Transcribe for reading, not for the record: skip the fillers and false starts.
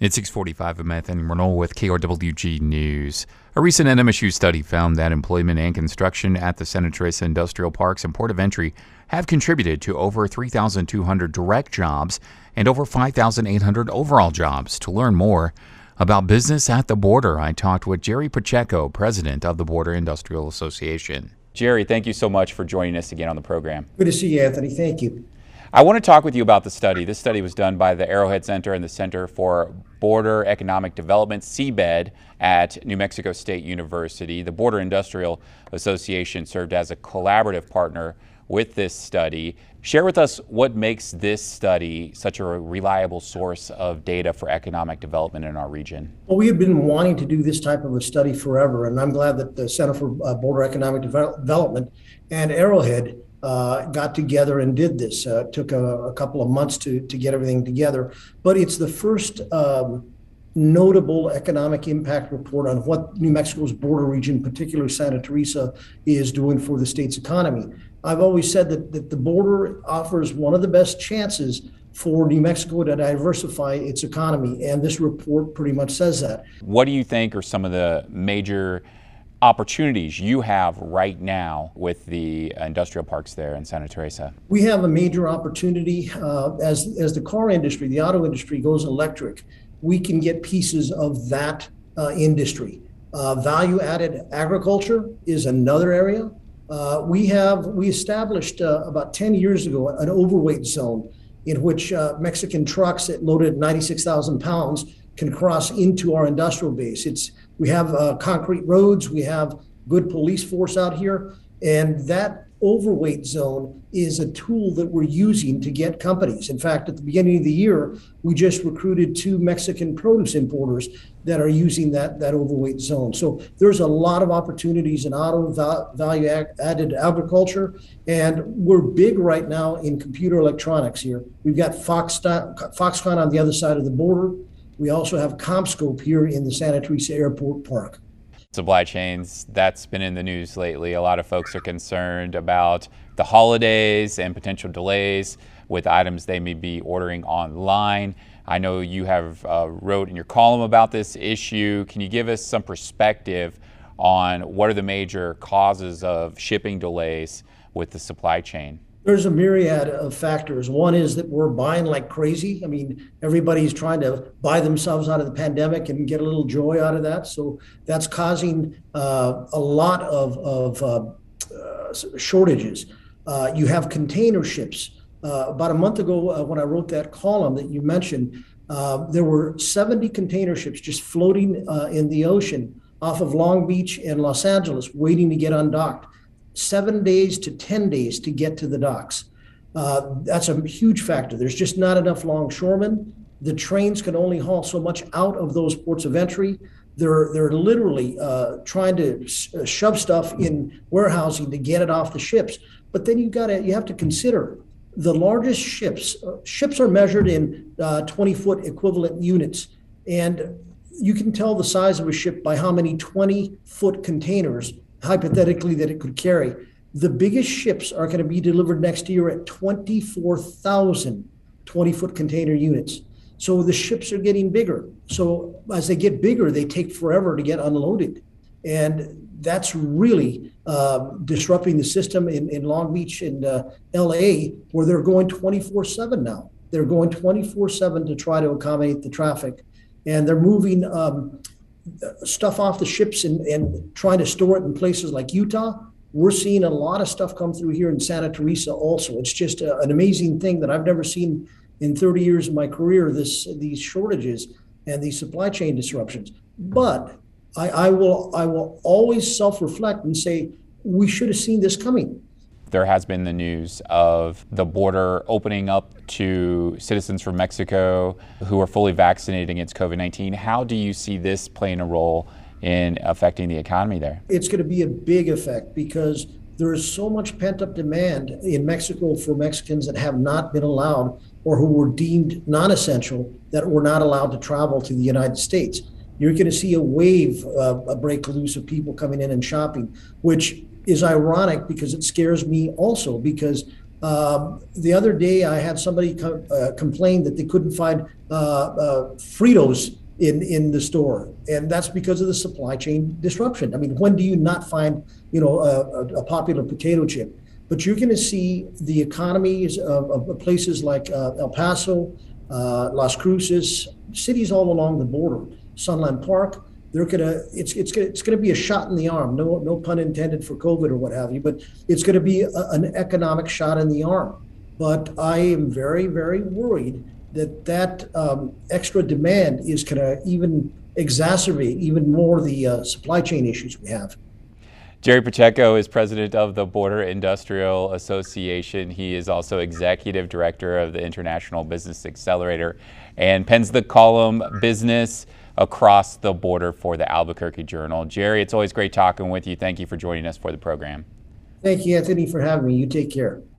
It's 6:45. I'm Anthony Renault with KRWG News. A recent NMSU study found that employment and construction at the Santa Teresa Industrial Parks and Port of Entry have contributed to over 3,200 direct jobs and over 5,800 overall jobs. To learn more about business at the border, I talked with Jerry Pacheco, president of the Border Industrial Association. Jerry, thank you so much for joining us again on the program. Good to see you, Anthony. Thank you. I want to talk with you about the study. This study was done by the Arrowhead Center and the Center for Border Economic Development, CBED, at New Mexico State University. The Border Industrial Association served as a collaborative partner with this study. Share with us what makes this study such a reliable source of data for economic development in our region. Well, we have been wanting to do this type of a study forever, and I'm glad that the Center for Border Economic Development and Arrowhead got together and did this. It took a couple of months to get everything together, but it's the first notable economic impact report on what New Mexico's border region, particularly Santa Teresa, is doing for the state's economy. I've always said that the border offers one of the best chances for New Mexico to diversify its economy, and this report pretty much says that. What do you think are some of the major opportunities you have right now with the industrial parks there in Santa Teresa? We have a major opportunity as the car industry, the auto industry goes electric. We can get pieces of that industry. Value-added agriculture is another area. We established about 10 years ago an overweight zone in which Mexican trucks that loaded 96,000 pounds can cross into our industrial base. We have concrete roads, we have good police force out here, and that overweight zone is a tool that we're using to get companies. In fact, at the beginning of the year, we just recruited 2 Mexican produce importers that are using that overweight zone. So there's a lot of opportunities in auto value-added agriculture, and we're big right now in computer electronics here. We've got Foxconn on the other side of the border. We also have CommScope here in the Santa Teresa Airport Park. Supply chains, that's been in the news lately. A lot of folks are concerned about the holidays and potential delays with items they may be ordering online. I know you have wrote in your column about this issue. Can you give us some perspective on what are the major causes of shipping delays with the supply chain? There's a myriad of factors. One is that we're buying like crazy. I mean, everybody's trying to buy themselves out of the pandemic and get a little joy out of that. So that's causing a lot of shortages. You have container ships. About a month ago, when I wrote that column that you mentioned, there were 70 container ships just floating in the ocean off of Long Beach and Los Angeles, waiting to get undocked. 7 days to 10 days to get to the docks. That's a huge factor. There's just not enough longshoremen. The trains can only haul so much out of those ports of entry. They're literally trying to shove stuff in warehousing to get it off the ships. But then you have to consider the largest ships. Ships are measured in 20-foot equivalent units, and you can tell the size of a ship by how many 20-foot containers hypothetically that it could carry. The biggest ships are going to be delivered next year at 24,000 20-foot container units. So the ships are getting bigger. So as they get bigger, they take forever to get unloaded. And that's really disrupting the system in Long Beach and LA, where they're going 24/7 now. They're going 24/7 to try to accommodate the traffic. And they're moving stuff off the ships and trying to store it in places like Utah. We're seeing a lot of stuff come through here in Santa Teresa also. It's just an amazing thing that I've never seen in 30 years of my career, these shortages and these supply chain disruptions. But I will always self-reflect and say, we should have seen this coming. There has been the news of the border opening up to citizens from Mexico who are fully vaccinated against COVID-19. How do you see this playing a role in affecting the economy there? It's going to be a big effect because there is so much pent-up demand in Mexico for Mexicans that have not been allowed or who were deemed non-essential that were not allowed to travel to the United States. You're going to see a wave break loose of people coming in and shopping, which is ironic because it scares me also, because The other day, I had somebody complain that they couldn't find Fritos in the store, and that's because of the supply chain disruption. I mean, when do you not find, a popular potato chip? But you're going to see the economies of places like El Paso, Las Cruces, cities all along the border, Sunland Park. It's gonna be a shot in the arm. No pun intended for COVID or what have you, but it's going to be an economic shot in the arm. But I am very, very worried that extra demand is going to even exacerbate even more the supply chain issues we have. Jerry Pacheco is president of the Border Industrial Association. He is also executive director of the International Business Accelerator and pens the column Business Across the Border for the Albuquerque Journal. Jerry, it's always great talking with you. Thank you for joining us for the program. Thank you, Anthony, for having me. You take care.